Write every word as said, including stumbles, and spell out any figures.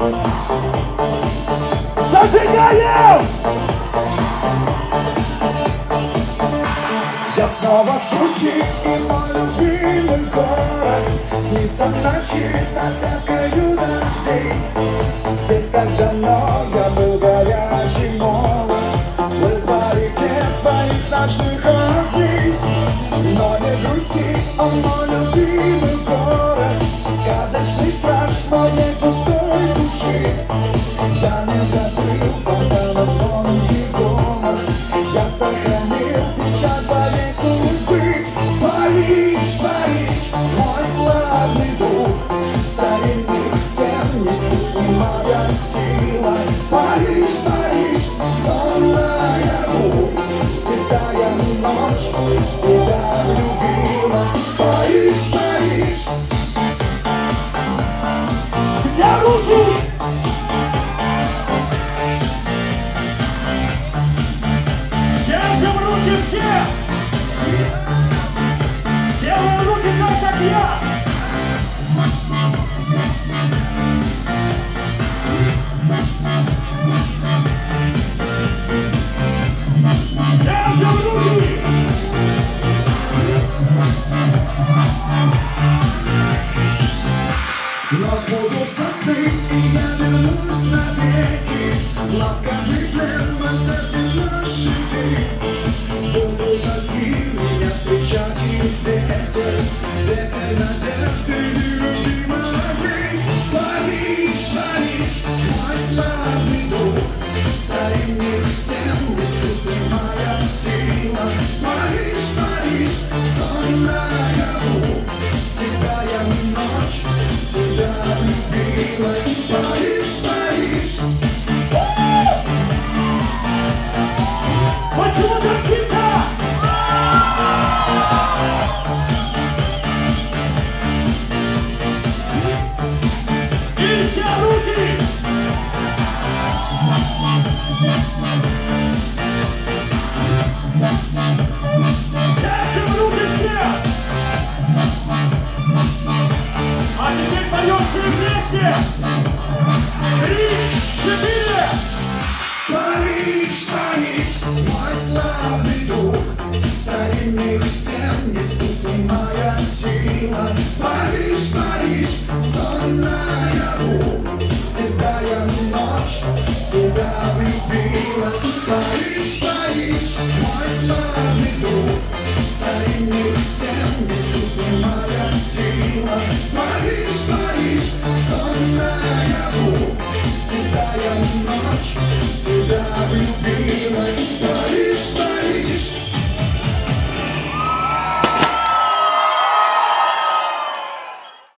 Зажигаем! Я снова в пути, и мой любимый город снится в ночи соседкою дождей. Здесь так давно я был горячий молод, плыл по реке твоих ночных огней. Но не грусти, он мой любимый город, сказочный страж моей пустой души. Я не забыл фонтана звонкий голос, я сохранил печать твоей судьбы. Париж, Париж, мой славный друг, старинных стен неспутнимая сила. Париж, Париж, сон наяву, седая ночь в тебя влюбилась. Париж, Париж. Где руки? Держим руки все! Делаем руки так, как я! Держим руки! Но сбудутся сны, и я вернусь навеки. Ласковый плен подцепит лошади. Будут огни меня встречать и ветер, ветер надежды и любимой. Париж, Париж, мой славный друг, старинных стен неспутнимая сила. Париж, Париж, сон наяву, седая ночь в тебя влюбилась. Париж, Париж. Почему так тихо? И все руки! Держим руки все! А теперь поем все вместе! Три, четыре! Париж, Париж, мой славный друг, старинных стен неспутнимая сила. Париж, Париж, сон наяву, седая ночь в тебя влюбилась. Париж, Париж, мой славный